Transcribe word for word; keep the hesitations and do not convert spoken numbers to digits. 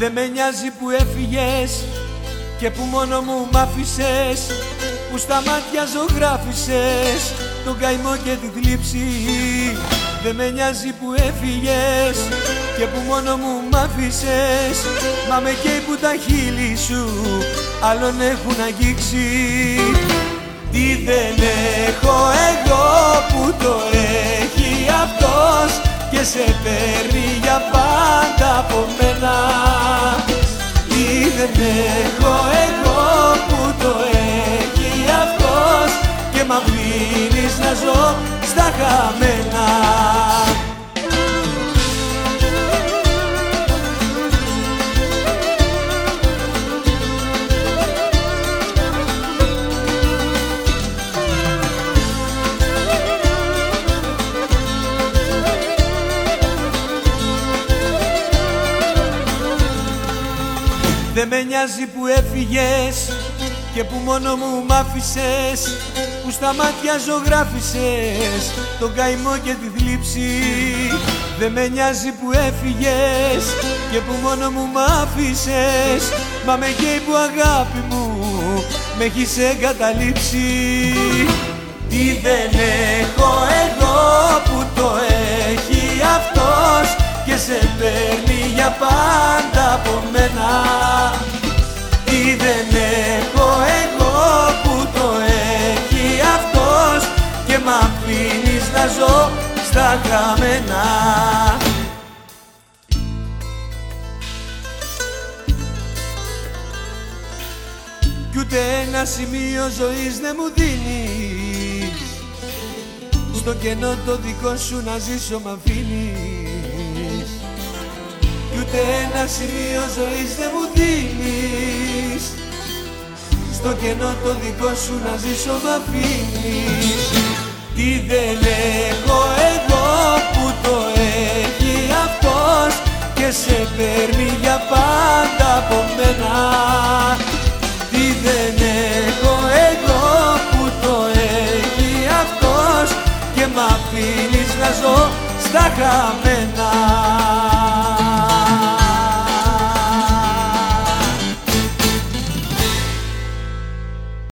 Δε με νοιάζει που έφυγες και που μόνο μου μ' άφησες, που στα μάτια ζωγράφισες τον καημό και τη θλίψη. Δε με νοιάζει που έφυγες και που μόνο μου μ' άφησες, μα με καίει που τα χείλη σου άλλον έχουν αγγίξει. Τι δεν έχω εγώ που το έχει αυτός και σε παίρνει για πάντα από μένα. Τι δεν έχω εγώ που το έχει αυτός και μ' αφήνεις να ζω στα χαμένα. Δε με νοιάζει που έφυγες και που μόνο μου μ' άφησες, που στα μάτια ζωγράφισες τον καημό και τη θλίψη. Δε με νοιάζει που έφυγες και που μόνο μου μ' άφησες, μα με καίει που αγάπη μου με έχεις εγκαταλείψει. Τι δεν έχω εγώ που το έχει αυτός και σε παίρνει για πάντα από μένα. Τι δεν έχω εγώ που το έχει αυτός και μ' αφήνεις να ζω στα χαμένα. Κι ούτε ένα σημείο ζωής δεν μου δίνεις, στο κενό το δικό σου να ζήσω μ' αφήνεις. Κι ούτε ένα σημείο ζωής δεν μου δίνεις, στο κενό το δικό σου να ζήσω μ' αφήνεις. Τι δεν έχω εγώ που το έχει αυτός και σε παίρνει για πάντα από μένα. Τι δεν έχω εγώ που το έχει αυτός και μ' αφήνεις να ζω στα χαμένα.